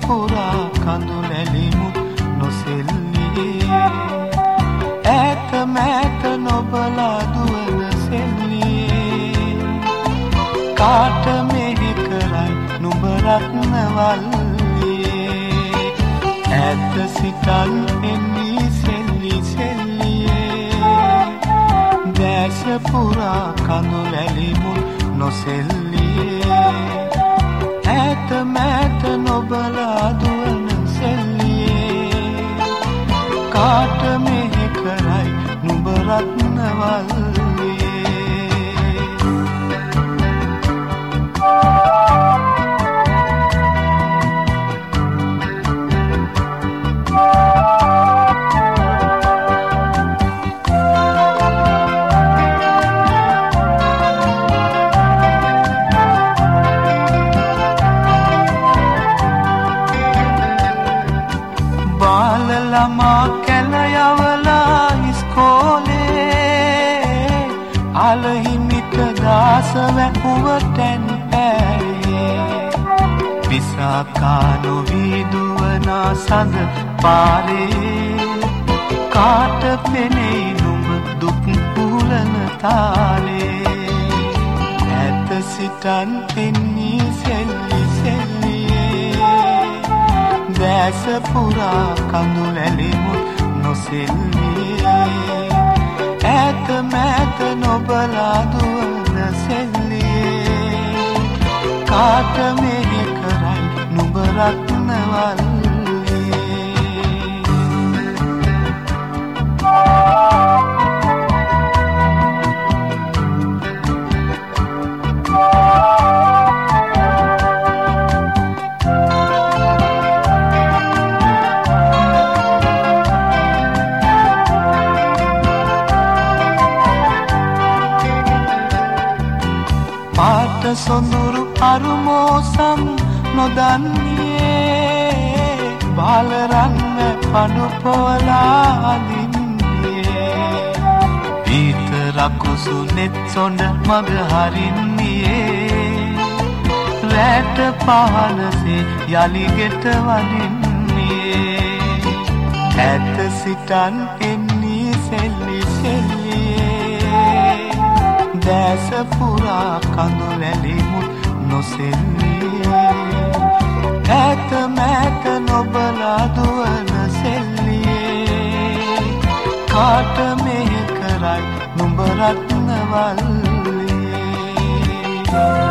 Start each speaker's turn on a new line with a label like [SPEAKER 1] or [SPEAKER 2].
[SPEAKER 1] පුරා කඳුලැලිමුත් නොසෙල්ලියේ ඈත මෑත නොබලා දුවන සෙල්ලියේ කාට මෙහෙ කරයි නුඹ රත්නවල්ලියේ ඈත සිතන් එන්නේ සෙල්ලි සෙල්ලියේ දැස පුරා කඳුලැලිමුත් නොසෙල්ලියේ ඈත මෑත නොබලා දුවන සෙල්ලියේ කාට මෙහෙ කරයි නුඹ රත්නවල්ලියේ ළමා කැල යවලා ඉස්කෝලේ අලහිමිට දාස වැකුවටැන් පෑයේ විසාකා නොවී දුවනා සඳ පාරේ කාට පෙනෙයි නුඹ දුක් පුලන තාලේ ඈත සිටන් එන්නේ සෙල්ලි සෙල්ලියේ දැස පුරා කඳුලැලිමුත් නොසෙල්ලියේ ඈත මෑත නොබලා දුවන සෙල්ලියේ කාට මෙහෙ කරයි නුඹ රත්නවල්ලියේ පාට සොඳුරු අරුමෝසම් නොදන්නේ බාලරන්න පඩු පොවලා අඳින්නේ පීත රකුසු නෙත් සොඬ මග හරින්නේ රැට පහනසේ යලි ගෙට වදින්නේ ඈත සිටන් එන්නේ සෙල්ලි සෙල්ලියේ දැස පුරා කඳුලැලිමුත් නොසෙල්ලියේ ඈත මෑත නොබලා දුවන සෙල්ලියේ කාට මෙහෙ කරයි නුඹ රත්නවල්ලියේ